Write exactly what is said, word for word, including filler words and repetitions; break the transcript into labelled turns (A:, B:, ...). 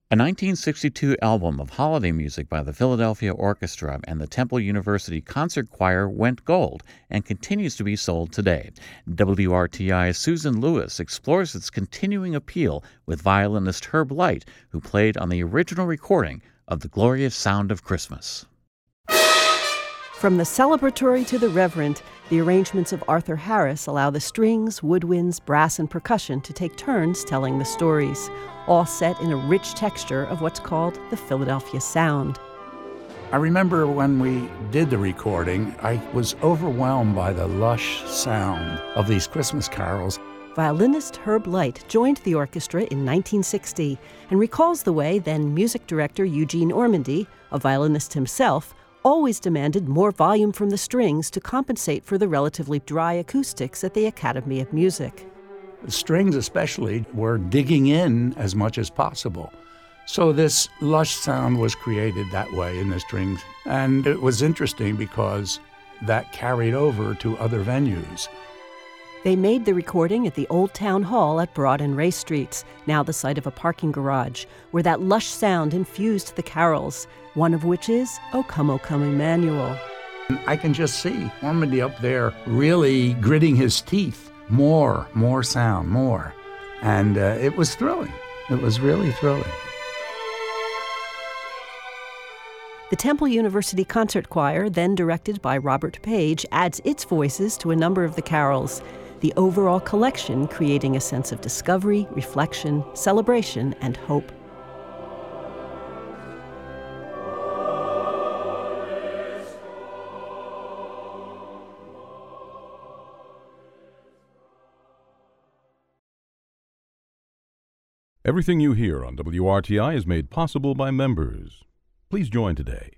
A: A nineteen sixty-two album of holiday music by the Philadelphia Orchestra and the Temple University Concert Choir went gold and continues to be sold today. W R T I's Susan Lewis explores its continuing appeal with violinist Herb Light, who played on the original recording of The Glorious Sound of Christmas.
B: From the celebratory to the reverent, the arrangements of Arthur Harris allow the strings, woodwinds, brass, and percussion to take turns telling the stories, all set in a rich texture of what's called the Philadelphia sound.
C: I remember when we did the recording, I was overwhelmed by the lush sound of these Christmas carols.
B: Violinist Herb Light joined the orchestra in nineteen sixty and recalls the way then music director Eugene Ormandy, a violinist himself, always demanded more volume from the strings to compensate for the relatively dry acoustics at the Academy of Music.
C: The strings especially were digging in as much as possible. So this lush sound was created that way in the strings. And it was interesting because that carried over to other venues.
B: They made the recording at the Old Town Hall at Broad and Ray Streets, now the site of a parking garage, where that lush sound infused the carols, one of which is O Come, O Come, Emmanuel.
C: I can just see Ormandy up there really gritting his teeth. More, more sound, more. And uh, it was thrilling. It was really thrilling.
B: The Temple University Concert Choir, then directed by Robert Page, adds its voices to a number of the carols, the overall collection creating a sense of discovery, reflection, celebration, and hope.
D: Everything you hear on W R T I is made possible by members. Please join today